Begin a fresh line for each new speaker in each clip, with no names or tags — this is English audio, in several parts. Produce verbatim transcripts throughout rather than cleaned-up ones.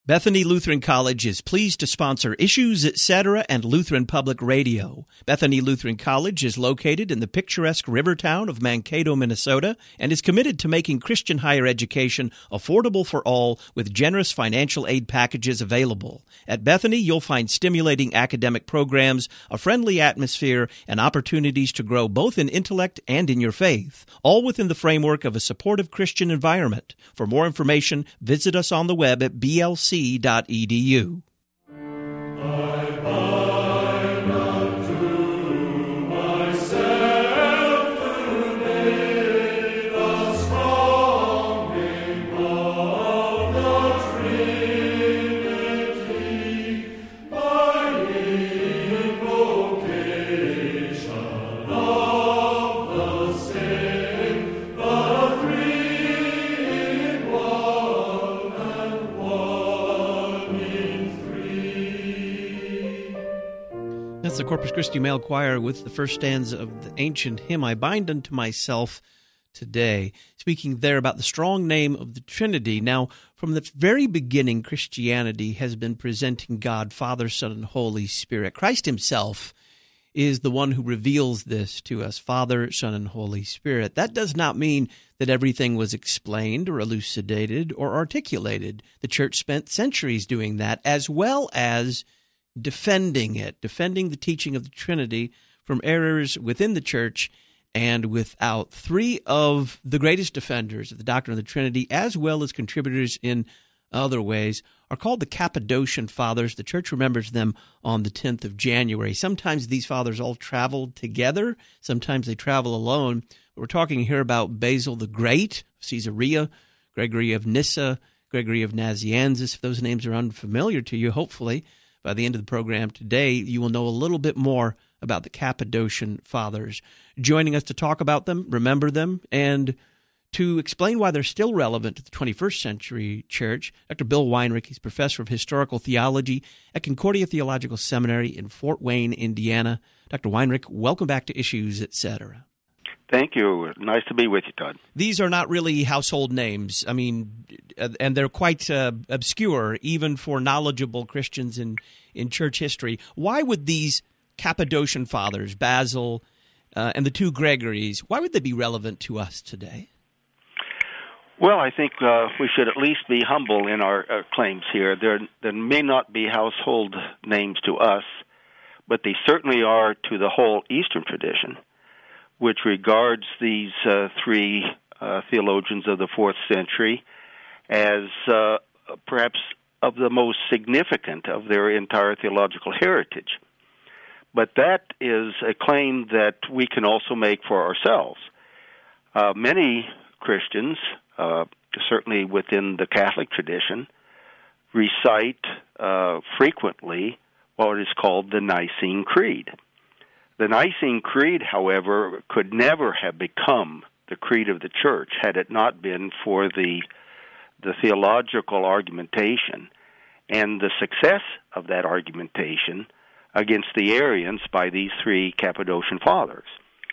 Bethany Lutheran College is pleased to sponsor Issues, et cetera and Lutheran Public Radio. Bethany Lutheran College is located in the picturesque river town of Mankato, Minnesota, and is committed to making Christian higher education affordable for all with generous financial aid packages available. At Bethany, you'll find stimulating academic programs, a friendly atmosphere, and opportunities to grow both in intellect and in your faith, all within the framework of a supportive Christian environment. For more information, visit us on the web at b l c dot e d u. That's the Corpus Christi Male Choir with the first stanza of the ancient hymn, I Bind Unto Myself Today, speaking there about the strong name of the Trinity. Now, from the very beginning, Christianity has been presenting God, Father, Son, and Holy Spirit. Christ himself is the one who reveals this to us, Father, Son, and Holy Spirit. That does not mean that everything was explained or elucidated or articulated. The church spent centuries doing that, as well as defending it, defending the teaching of the Trinity from errors within the church and without. Three of the greatest defenders of the doctrine of the Trinity, as well as contributors in other ways, are called the Cappadocian Fathers. The church remembers them on the tenth of January. Sometimes these fathers all traveled together. Sometimes they travel alone. We're talking here about Basil the Great, Caesarea, Gregory of Nyssa, Gregory of Nazianzus. If those names are unfamiliar to you, hopefully by the end of the program today, you will know a little bit more about the Cappadocian Fathers. Joining us to talk about them, remember them, and to explain why they're still relevant to the twenty-first century church, Doctor Bill Weinrich. He's professor of historical theology at Concordia Theological Seminary in Fort Wayne, Indiana. Doctor Weinrich, welcome back to Issues, et cetera.
Thank you. Nice to be with you, Todd.
These are not really household names. I mean, and they're quite uh, obscure, even for knowledgeable Christians in, in church history. Why would these Cappadocian Fathers, Basil uh, and the two Gregories, why would they be relevant to us today?
Well, I think uh, we should at least be humble in our uh, claims here. There, there may not be household names to us, but they certainly are to the whole Eastern tradition, which regards these uh, three uh, theologians of the fourth century as uh, perhaps of the most significant of their entire theological heritage. But that is a claim that we can also make for ourselves. Uh, many Christians, uh, certainly within the Catholic tradition, recite uh, frequently what is called the Nicene Creed. The Nicene Creed, however, could never have become the creed of the church had it not been for the the theological argumentation and the success of that argumentation against the Arians by these three Cappadocian Fathers.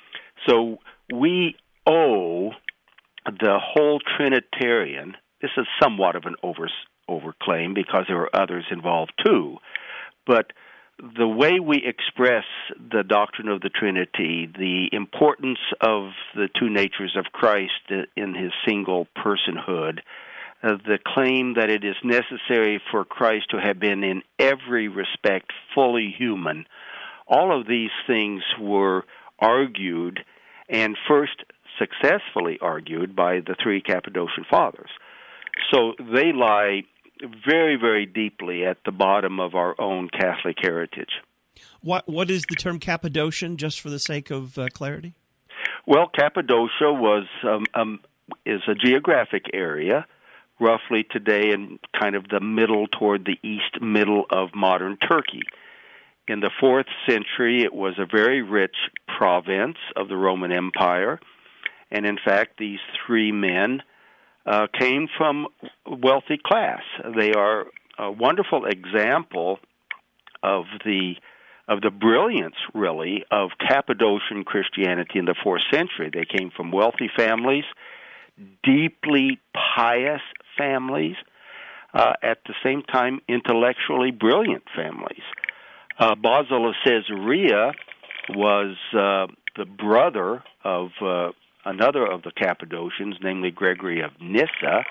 So we owe the whole Trinitarian, this is somewhat of an over, overclaim because there are others involved too, but the way we express the doctrine of the Trinity, the importance of the two natures of Christ in his single personhood, uh, the claim that it is necessary for Christ to have been in every respect fully human, all of these things were argued and first successfully argued by the three Cappadocian Fathers. So they lie very, very deeply at the bottom of our own Catholic heritage.
What What is the term Cappadocian, just for the sake of uh, clarity?
Well, Cappadocia was um, um, is a geographic area, roughly today in kind of the middle toward the east middle of modern Turkey. In the fourth century, it was a very rich province of the Roman Empire, and in fact, these three men Uh, came from wealthy class. They are a wonderful example of the of the brilliance, really, of Cappadocian Christianity in the fourth century. They came from wealthy families, deeply pious families. uh, at the same time, intellectually brilliant families. Uh, Basil of Caesarea was uh, the brother of uh, another of the Cappadocians, namely Gregory of Nyssa.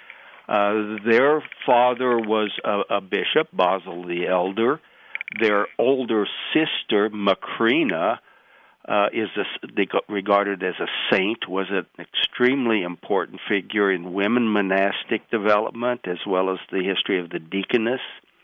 Uh, their father was a, a bishop, Basil the Elder. Their older sister, Macrina, uh, is a, they got regarded as a saint, was an extremely important figure in women monastic development, as well as the history of the deaconess.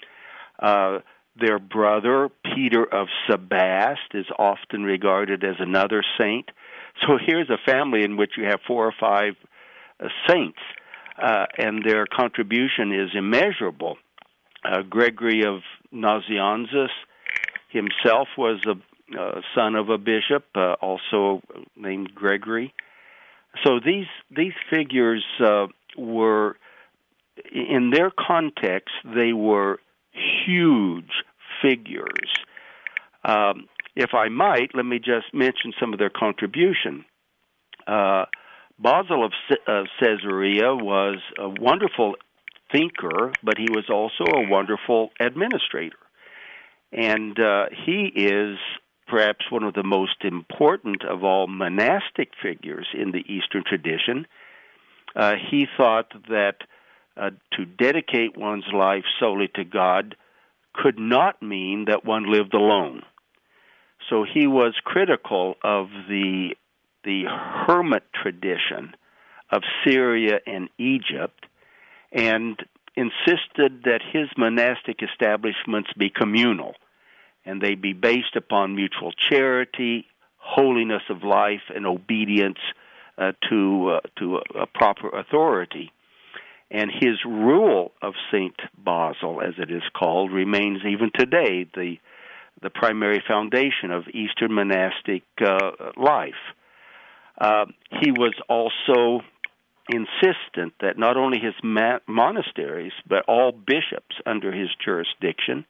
Uh, their brother, Peter of Sebast, is often regarded as another saint. So here's a family in which you have four or five uh, saints, uh, and their contribution is immeasurable. Uh, Gregory of Nazianzus himself was a uh, son of a bishop, uh, also named Gregory. So these these figures uh, were, in their context, they were huge figures. Um, if I might, let me just mention some of their contribution. Uh, Basil of, C- of Caesarea was a wonderful thinker, but he was also a wonderful administrator. And uh, he is perhaps one of the most important of all monastic figures in the Eastern tradition. Uh, he thought that uh, to dedicate one's life solely to God could not mean that one lived alone. So he was critical of the the hermit tradition of Syria and Egypt, and insisted that his monastic establishments be communal, and they be based upon mutual charity, holiness of life, and obedience uh, to uh, to a, a proper authority. And his rule of Saint Basil, as it is called, remains even today the the primary foundation of Eastern monastic uh, life. Uh, he was also insistent that not only his ma- monasteries, but all bishops under his jurisdiction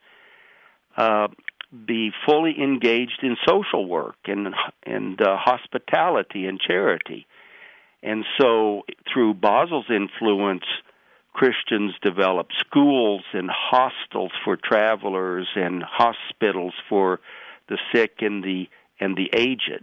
uh, be fully engaged in social work and and uh, hospitality and charity. And so, through Basil's influence, Christians developed schools and hostels for travelers and hospitals for the sick and the and the aged.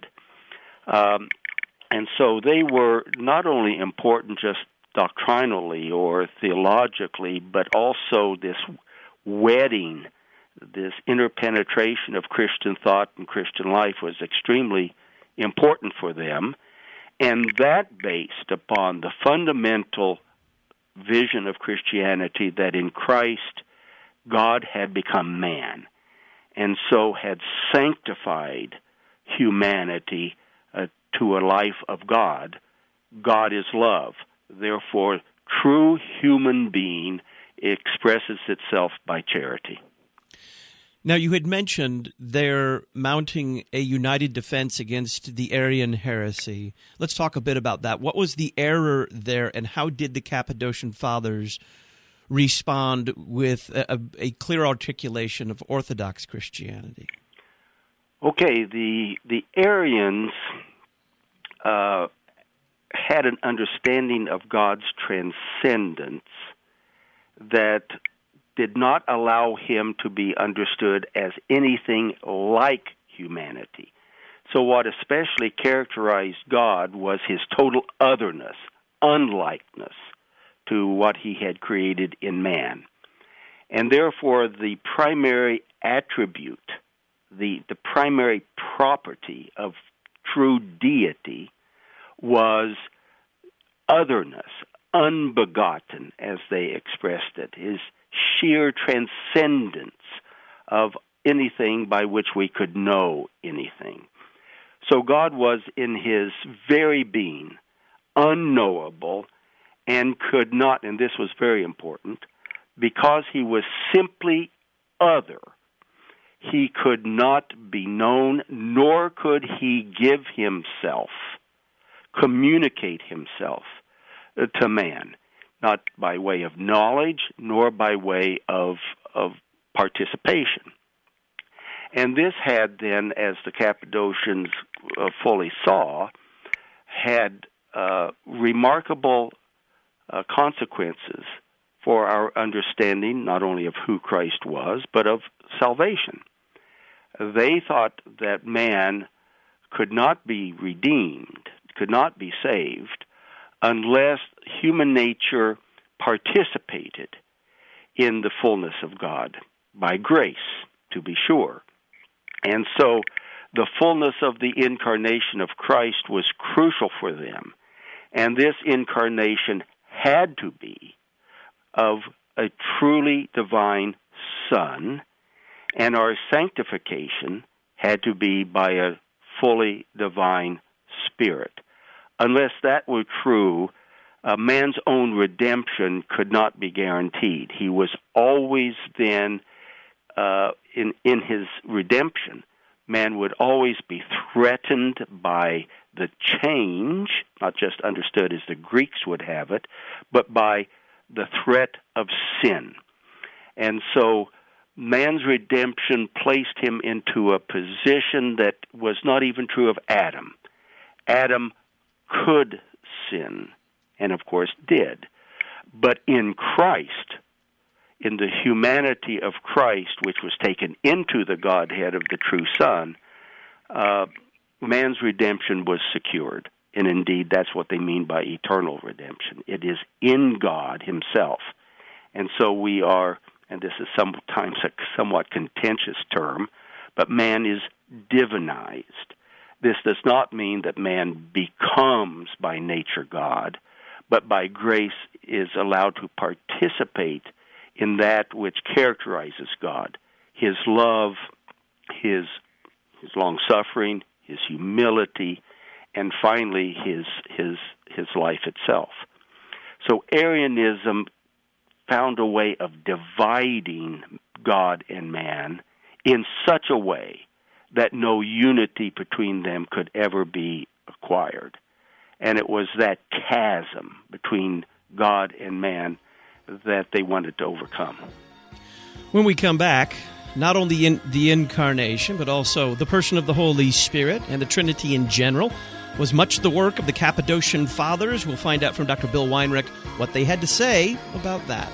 Um, and so they were not only important just doctrinally or theologically, but also this wedding, this interpenetration of Christian thought and Christian life was extremely important for them. And that based upon the fundamental vision of Christianity that in Christ God had become man, and so had sanctified humanity uh, to a life of God. God is love. Therefore, true human being expresses itself by charity.
Now, you had mentioned they're mounting a united defense against the Arian heresy. Let's talk a bit about that. What was the error there, and how did the Cappadocian Fathers respond with a, a clear articulation of Orthodox Christianity?
Okay, the the Arians uh, had an understanding of God's transcendence that did not allow him to be understood as anything like humanity. So what especially characterized God was his total otherness, unlikeness to what he had created in man. And therefore the primary attribute, the, the primary property of true deity was otherness, unbegotten, as they expressed it, his sheer transcendence of anything by which we could know anything. So God was in his very being unknowable and could not, and this was very important, because he was simply other, he could not be known, nor could he give himself, communicate himself uh, to man. Not by way of knowledge, nor by way of of participation. And this had then, as the Cappadocians uh, fully saw, had uh, remarkable uh, consequences for our understanding not only of who Christ was, but of salvation. They thought that man could not be redeemed, could not be saved, unless human nature participated in the fullness of God, by grace, to be sure. And so the fullness of the incarnation of Christ was crucial for them. And this incarnation had to be of a truly divine Son, and our sanctification had to be by a fully divine Spirit. Unless that were true, uh, man's own redemption could not be guaranteed. He was always then, uh, in, in his redemption, man would always be threatened by the change, not just understood as the Greeks would have it, but by the threat of sin. And so man's redemption placed him into a position that was not even true of Adam. Adam could sin, and of course did. But in Christ, in the humanity of Christ, which was taken into the Godhead of the true Son, uh, man's redemption was secured. And indeed, that's what they mean by eternal redemption. It is in God himself. And so we are, and this is sometimes a somewhat contentious term, but man is divinized. This does not mean that man becomes by nature God, but by grace is allowed to participate in that which characterizes God, his love, his, his long-suffering, his humility, and finally his, his, his life itself. So Arianism found a way of dividing God and man in such a way that no unity between them could ever be acquired. And it was that chasm between God and man that they wanted to overcome.
When we come back, not only in the incarnation, but also the person of the Holy Spirit and the Trinity in general was much the work of the Cappadocian Fathers. We'll find out from Doctor Bill Weinrich what they had to say about that.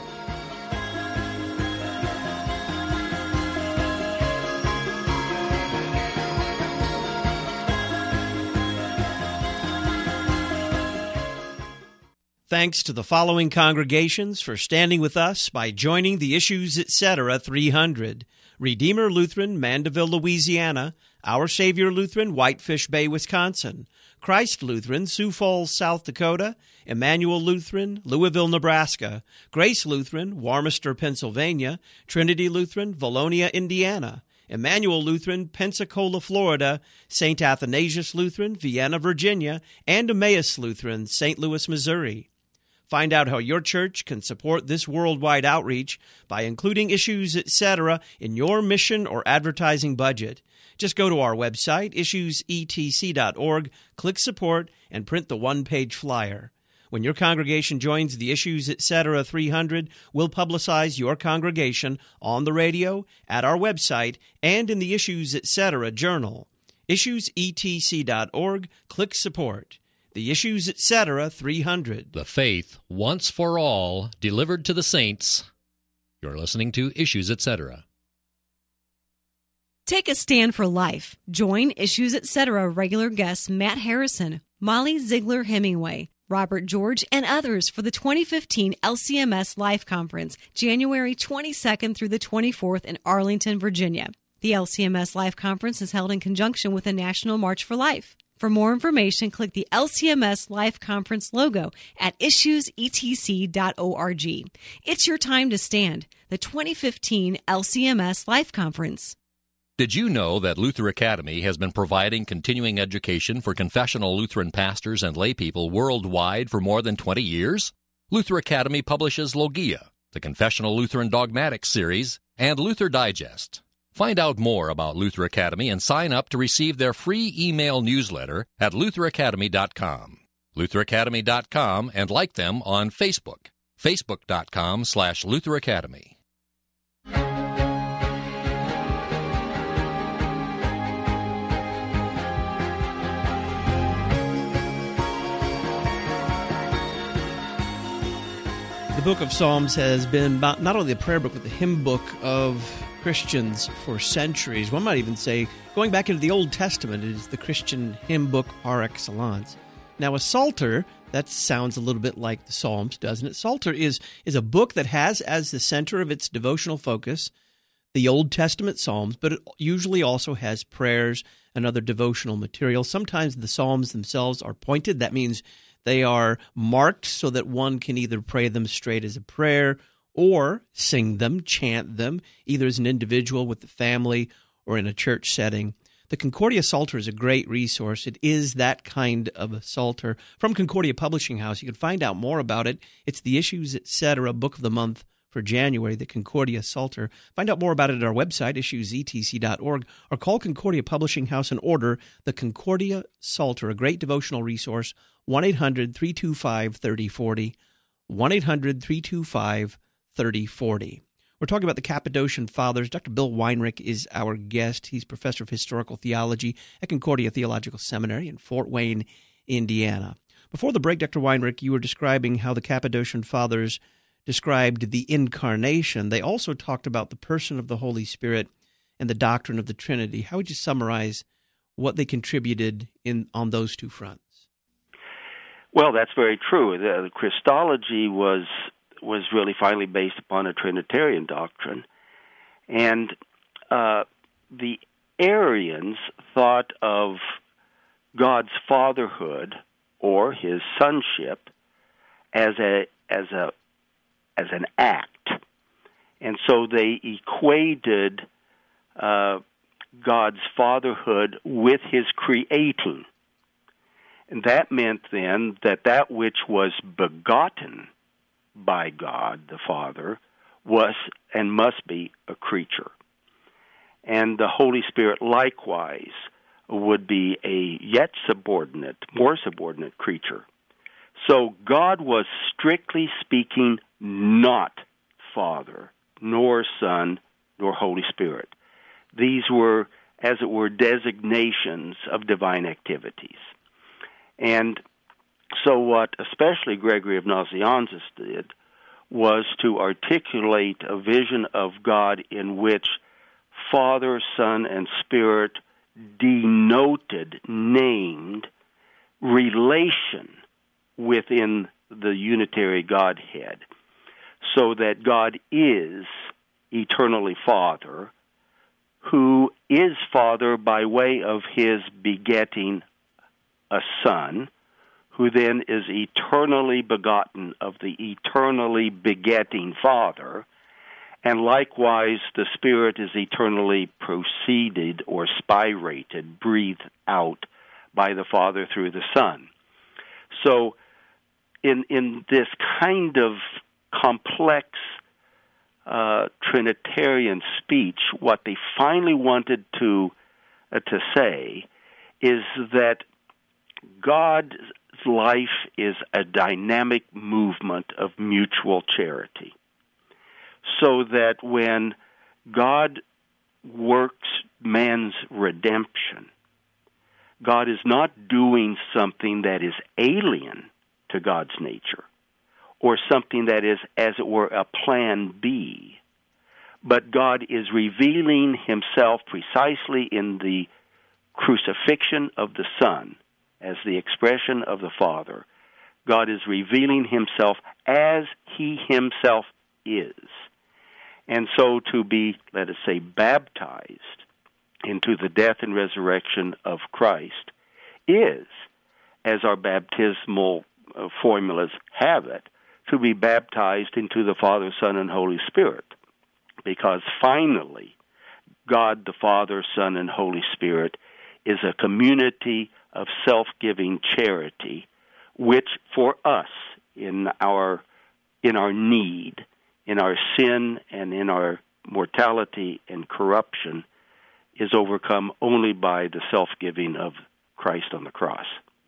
Thanks to the following congregations for standing with us by joining the Issues Etc. three hundred. Redeemer Lutheran, Mandeville, Louisiana. Our Savior Lutheran, Whitefish Bay, Wisconsin. Christ Lutheran, Sioux Falls, South Dakota. Emmanuel Lutheran, Louisville, Nebraska. Grace Lutheran, Warmester, Pennsylvania. Trinity Lutheran, Valonia, Indiana. Emmanuel Lutheran, Pensacola, Florida. Saint Athanasius Lutheran, Vienna, Virginia. And Emmaus Lutheran, Saint Louis, Missouri. Find out how your church can support this worldwide outreach by including Issues Etc. in your mission or advertising budget. Just go to our website, issues e t c dot org, click Support, and print the one-page flyer. When your congregation joins the Issues Etc. three hundred, we'll publicize your congregation on the radio, at our website, and in the Issues Etc. journal. issues e t c dot org, click Support. The Issues Etc. three hundred.
The faith, once for all, delivered to the saints. You're listening to Issues Etc.
Take a stand for life. Join Issues Etc. regular guests Matt Harrison, Molly Ziegler Hemingway, Robert George, and others for the twenty fifteen L C M S Life Conference, January twenty-second through the twenty-fourth in Arlington, Virginia. The L C M S Life Conference is held in conjunction with the National March for Life. For more information, click the L C M S Life Conference logo at issues e t c dot org. It's your time to stand. The twenty fifteen L C M S Life Conference.
Did you know that Luther Academy has been providing continuing education for confessional Lutheran pastors and laypeople worldwide for more than twenty years? Luther Academy publishes Logia, the Confessional Lutheran Dogmatics series, and Luther Digest. Find out more about Luther Academy and sign up to receive their free email newsletter at luther academy dot com. luther academy dot com, and like them on Facebook, facebook dot com slash Luther Academy.
The book of Psalms has been not only the prayer book, but the hymn book of Christians for centuries. One might even say, going back into the Old Testament, it is the Christian hymn book par excellence. Now, a Psalter, that sounds a little bit like the Psalms, doesn't it? Psalter is, is a book that has as the center of its devotional focus the Old Testament Psalms, but it usually also has prayers and other devotional material. Sometimes the Psalms themselves are pointed. That means they are marked so that one can either pray them straight as a prayer or sing them, chant them, either as an individual with the family or in a church setting. The Concordia Psalter is a great resource. It is that kind of a Psalter. From Concordia Publishing House, you can find out more about it. It's the Issues Etc. Book of the Month for January, the Concordia Psalter. Find out more about it at our website, issues e t c dot org, or call Concordia Publishing House and order the Concordia Psalter, a great devotional resource, one eight hundred three two five three oh four oh, one eight hundred three two five three oh four oh. We're talking about the Cappadocian Fathers. Doctor Bill Weinrich is our guest. He's professor of historical theology at Concordia Theological Seminary in Fort Wayne, Indiana. Before the break, Doctor Weinrich, you were describing how the Cappadocian Fathers described the incarnation. They also talked about the person of the Holy Spirit and the doctrine of the Trinity. How would you summarize what they contributed in on those two fronts?
Well, that's very true. The, the Christology was was really finally based upon a Trinitarian doctrine. And uh, the Arians thought of God's fatherhood or his sonship as a as a as an act. And so they equated uh, God's fatherhood with his creating. And that meant then that that which was begotten by God the Father was and must be a creature. And the Holy Spirit likewise would be a yet subordinate, more subordinate creature. So God was strictly speaking not Father, nor Son, nor Holy Spirit. These were, as it were, designations of divine activities. And so what especially Gregory of Nazianzus did was to articulate a vision of God in which Father, Son, and Spirit denoted, named relation within the unitary Godhead, so that God is eternally Father, who is Father by way of his begetting a Son, who then is eternally begotten of the eternally begetting Father, and likewise the Spirit is eternally proceeded or spirated, breathed out by the Father through the Son. So in in this kind of complex uh, Trinitarian speech, what they finally wanted to uh, to say is that God's life is a dynamic movement of mutual charity, so that when God works man's redemption, God is not doing something that is alien to God's nature, or something that is, as it were, a plan B, but God is revealing himself precisely in the crucifixion of the Son as the expression of the Father. God is revealing himself as he himself is. And so to be, let us say, baptized into the death and resurrection of Christ is, as our baptismal uh, formulas have it, to be baptized into the Father, Son, and Holy Spirit. Because finally, God the Father, Son, and Holy Spirit is a community of self-giving charity, which for us in our in our need, in our sin and in our mortality and corruption, is overcome only by the self-giving of Christ on the cross.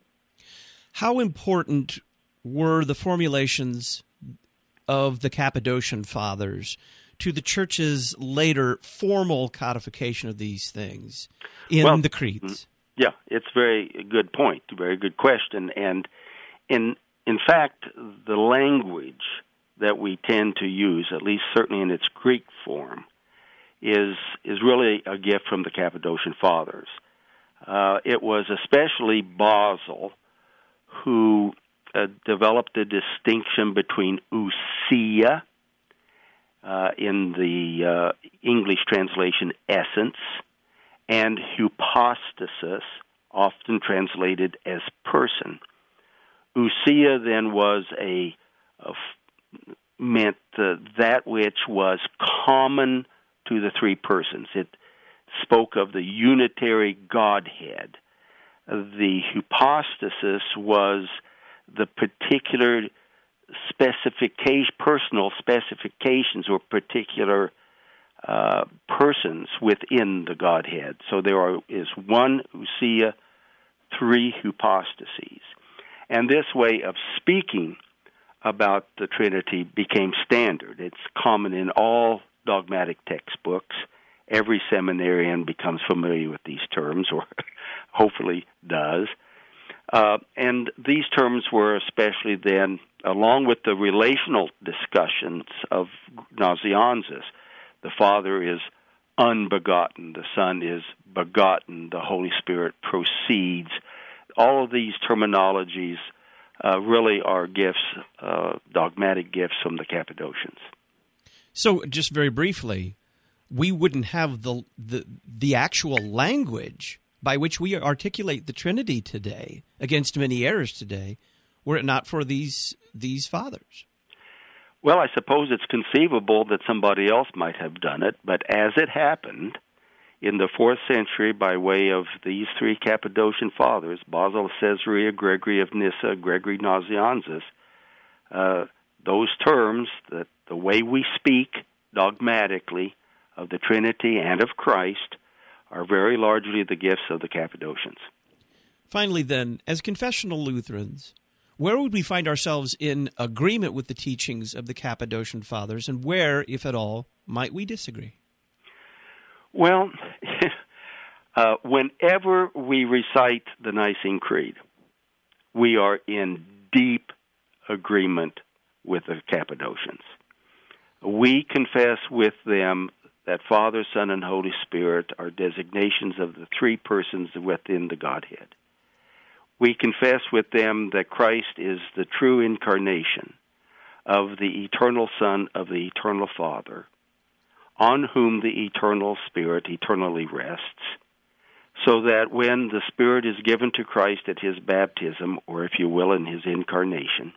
How important were the formulations of the Cappadocian Fathers to the Church's later formal codification of these things in
well,
the creeds?
Yeah, it's a very good point, a very good question. And in in fact, the language that we tend to use, at least certainly in its Greek form, is is really a gift from the Cappadocian Fathers. Uh, it was especially Basil who uh, developed the distinction between ousia, uh, in the uh, English translation essence, and hypostasis, often translated as person. Ousia then was a, a meant uh, that which was common to the three persons. It spoke of the unitary Godhead. The hypostasis was the particular specification, personal specifications or particular uh, persons within the Godhead. So there are, is one ousia, three hypostases. And this way of speaking about the Trinity became standard. It's common in all dogmatic textbooks. Every seminarian becomes familiar with these terms, or hopefully does. Uh, and these terms were especially then, along with the relational discussions of Nazianzus. The Father is unbegotten, the Son is begotten, the Holy Spirit proceeds. All of these terminologies uh, really are gifts, uh, dogmatic gifts from the Cappadocians.
So, just very briefly, we wouldn't have the the, the actual language by which we articulate the Trinity today, against many errors today, were it not for these these fathers.
Well, I suppose it's conceivable that somebody else might have done it, but as it happened, in the fourth century, by way of these three Cappadocian fathers, Basil of Caesarea, Gregory of Nyssa, Gregory Nazianzus, uh, those terms, that the way we speak dogmatically of the Trinity and of Christ, are very largely the gifts of the Cappadocians.
Finally, then, as confessional Lutherans, where would we find ourselves in agreement with the teachings of the Cappadocian Fathers, and where, if at all, might we disagree?
Well, uh, whenever we recite the Nicene Creed, we are in deep agreement with the Cappadocians. We confess with them that Father, Son, and Holy Spirit are designations of the three persons within the Godhead. We confess with them that Christ is the true incarnation of the eternal Son of the eternal Father, on whom the eternal Spirit eternally rests, so that when the Spirit is given to Christ at his baptism, or if you will, in his incarnation,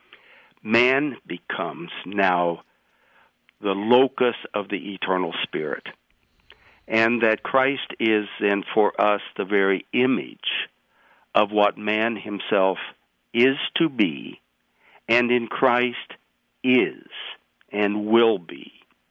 man becomes now the locus of the eternal Spirit, and that Christ is then for us the very image of what man himself is to be, and in Christ is and will be.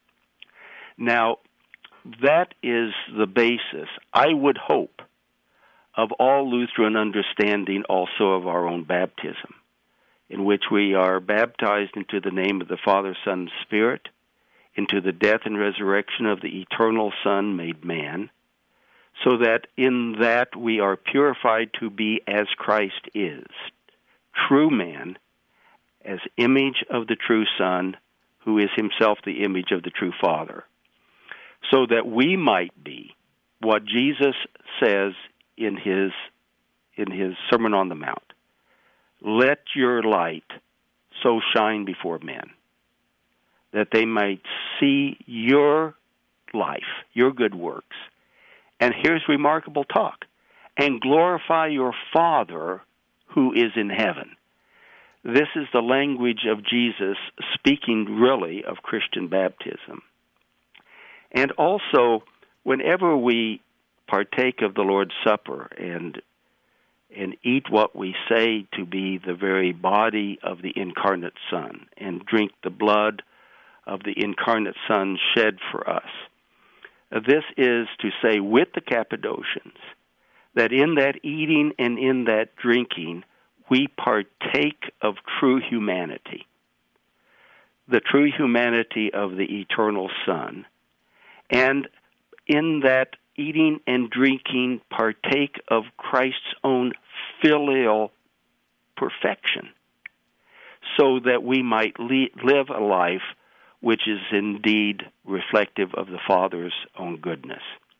Now, that is the basis, I would hope, of all Lutheran understanding also of our own baptism, in which we are baptized into the name of the Father, Son, and Spirit, into the death and resurrection of the eternal Son made man, so that in that we are purified to be as Christ is, true man, as image of the true Son, who is himself the image of the true Father, so that we might be what Jesus says in his in his Sermon on the Mount. Let your light so shine before men, that they might see your life, your good works. And here's remarkable talk. And glorify your Father who is in heaven. This is the language of Jesus speaking really of Christian baptism. And also, whenever we partake of the Lord's Supper and and eat what we say to be the very body of the incarnate Son, and drink the blood of the incarnate Son shed for us, this is to say with the Cappadocians that in that eating and in that drinking, we partake of true humanity, the true humanity of the eternal Son, and in that eating and drinking partake of Christ's own filial perfection, so that we might le- live a life which is indeed reflective of the Father's own goodness.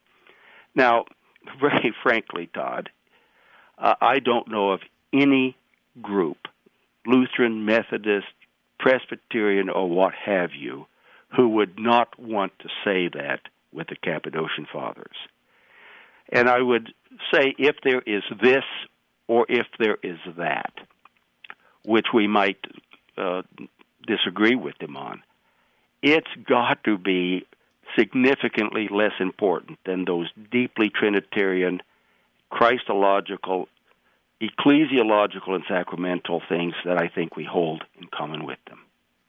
Now, very frankly, Todd, uh, I don't know of any group, Lutheran, Methodist, Presbyterian, or what have you, who would not want to say that with the Cappadocian Fathers. And I would say if there is this or if there is that, which we might uh, disagree with them on, it's got to be significantly less important than those deeply Trinitarian, Christological, ecclesiological, and sacramental things that I think we hold in common with them.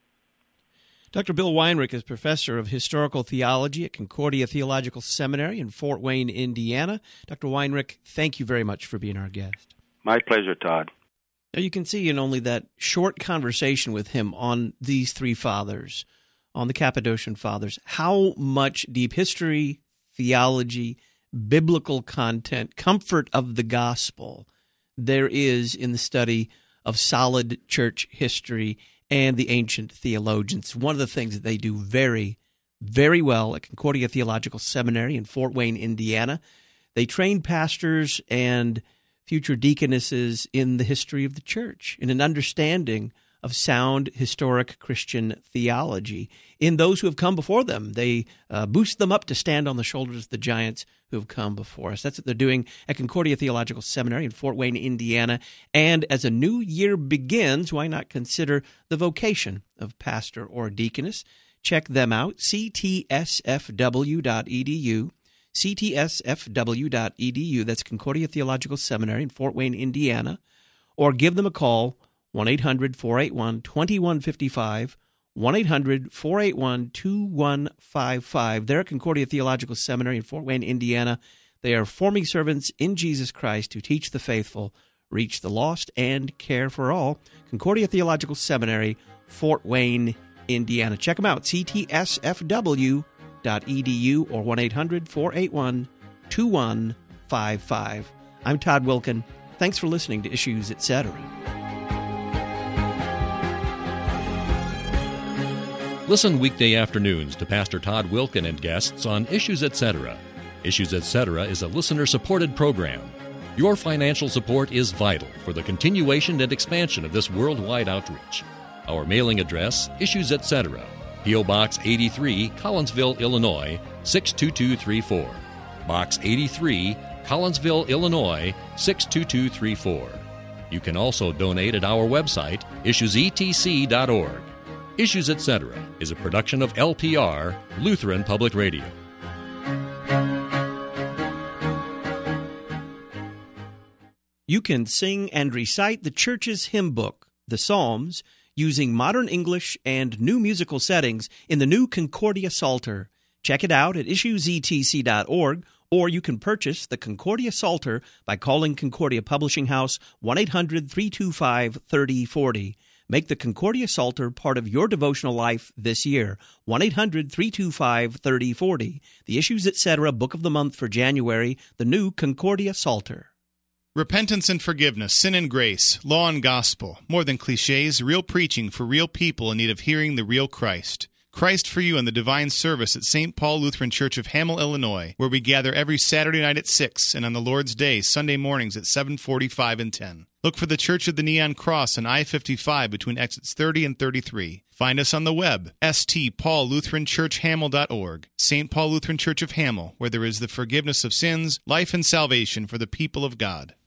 Doctor Bill Weinrich is professor of historical theology at Concordia Theological Seminary in Fort Wayne, Indiana. Doctor Weinrich, thank you very much for being our guest.
My pleasure, Todd.
Now, you can see in only that short conversation with him on these three fathers, on the Cappadocian Fathers, how much deep history, theology, biblical content, comfort of the gospel there is in the study of solid church history and the ancient theologians. One of the things that they do very, very well at Concordia Theological Seminary in Fort Wayne, Indiana, they train pastors and future deaconesses in the history of the church, in an understanding of sound historic Christian theology. In those who have come before them, they uh, boost them up to stand on the shoulders of the giants who have come before us. That's what they're doing at Concordia Theological Seminary in Fort Wayne, Indiana. And as a new year begins, why not consider the vocation of pastor or deaconess? Check them out, c t s f w dot e d u. c t s f w dot e d u. That's Concordia Theological Seminary in Fort Wayne, Indiana. Or give them a call, one eight hundred four eight one two one five five, one eight hundred four eight one two one five five. They're at Concordia Theological Seminary in Fort Wayne, Indiana. They are forming servants in Jesus Christ who teach the faithful, reach the lost, and care for all. Concordia Theological Seminary, Fort Wayne, Indiana. Check them out, c t s f w dot e d u or one eight hundred four eight one two one five five. I'm Todd Wilken. Thanks for listening to Issues, et cetera.
Listen weekday afternoons to Pastor Todd Wilken and guests on Issues, et cetera. Issues, et cetera is a listener-supported program. Your financial support is vital for the continuation and expansion of this worldwide outreach. Our mailing address, Issues, et cetera, P O. Box eighty-three, Collinsville, Illinois, six two two three four. Box eighty-three, Collinsville, Illinois, six two two three four. You can also donate at our website, issues e t c dot org. Issues, et cetera is a production of L P R, Lutheran Public Radio.
You can sing and recite the church's hymn book, the Psalms, using modern English and new musical settings in the new Concordia Psalter. Check it out at issues e t c dot org, or you can purchase the Concordia Psalter by calling Concordia Publishing House one eight hundred three two five three oh four oh. Make the Concordia Psalter part of your devotional life this year. one eight hundred three two five three oh four oh. The Issues, et cetera. Book of the Month for January, the new Concordia Psalter.
Repentance and forgiveness, sin and grace, law and gospel. More than cliches, real preaching for real people in need of hearing the real Christ. Christ for You in the Divine Service at Saint Paul Lutheran Church of Hamel, Illinois, where we gather every Saturday night at six and on the Lord's Day, Sunday mornings at seven forty-five and ten. Look for the Church of the Neon Cross on I fifty-five between exits thirty and thirty-three. Find us on the web, s t paul lutheran church hamel dot org. Saint Paul Lutheran Church of Hamel, where there is the forgiveness of sins, life and salvation for the people of God.